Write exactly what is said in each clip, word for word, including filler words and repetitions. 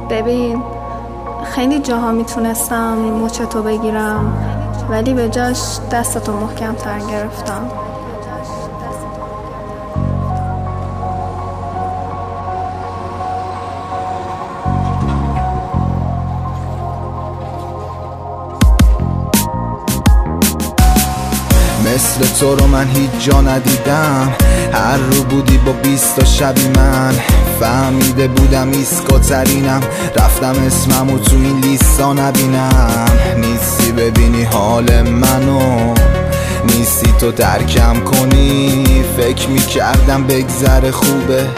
ببین خیلی جاها میتونستم مچتو بگیرم، ولی به جاش دستتو محکم تر گرفتم. مثل تو رو من هیچ جا ندیدم، هر رو بودی با بیست تا شبی من فهمیده بودم ایسکا ترینم، رفتم اسممو تو این لیستا نبینم. نیستی ببینی حال منو، نیستی تو درکم کنی، فکر میکردم بگذره خوبه،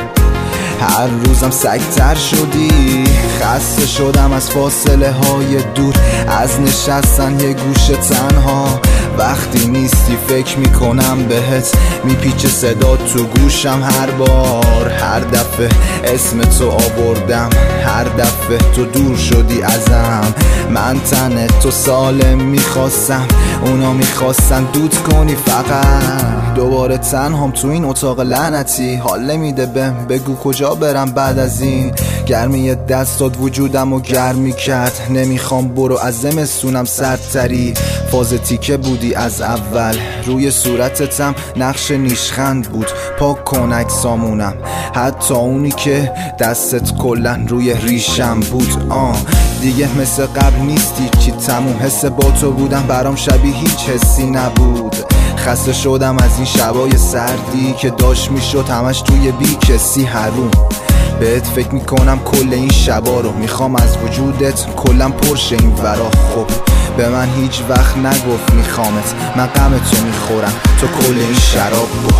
هر روزم سگتر شدی. خسته شدم از فاصله های دور، از نشستن یه گوشه تنها. وقتی نیستی فکر میکنم بهت، میپیچه صدا تو گوشم هر بار. هر دفعه اسم تو آوردم، هر دفعه تو دور شدی ازم. من تن تو سالم میخواستم، اونا میخواستن دود کنی فقط. دوباره تنهام تو این اتاق لعنتی، حال نمیده بهم، بگو کجا برم بعد از این. گرمی دستات وجودم و گرمی کرد، نمیخوام برو از زمستونم سردتری. فاز تیکه بودی از اول، روی صورتتم نقش نیشخند بود. پاک کن عکسامونم، حتی اونی که دستت کلن روی ریشم بود. آه دیگه مثل قبل نیستی، چی تموم. حس با تو بودم برام شبیه هیچ حسی نبود. خسته شدم از این شبای سردی که داشت میشد همش توی بی کسی حروم. بهت فکر میکنم کل این شبا رو، میخوام از وجودت کلم پرشه این ورا. خب به من هیچ وقت نگفت میخوامت، من غم تو میخورم تو کل این شراب رو.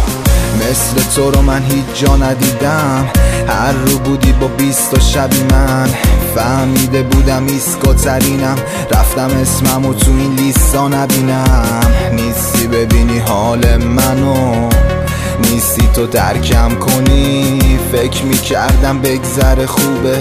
مثل تو رو من هیچ جا ندیدم، هر رو بودی با بیست تا شبی من فهمیده بودم ایسکا ترینم، رفتم اسممو تو این لیستا نبینم. نیستی ببینی حال منو، نیستی تو درکم کنی، فکر میکردم بگذره خوبه،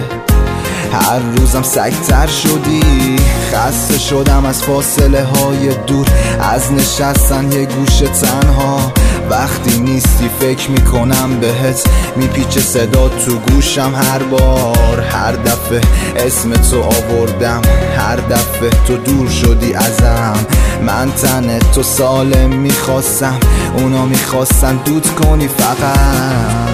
هر روزم سگتر شدی. خسته شدم از فاصله های دور، از نشستن یه گوشه تنها. وقتی نیستی فکر میکنم بهت، میپیچه صدا تو گوشم هر بار. هر دفعه اسم تو آوردم، هر دفعه تو دور شدی ازم. من تن تو سالم میخواستم، اونا میخواستن دود کنی فقط.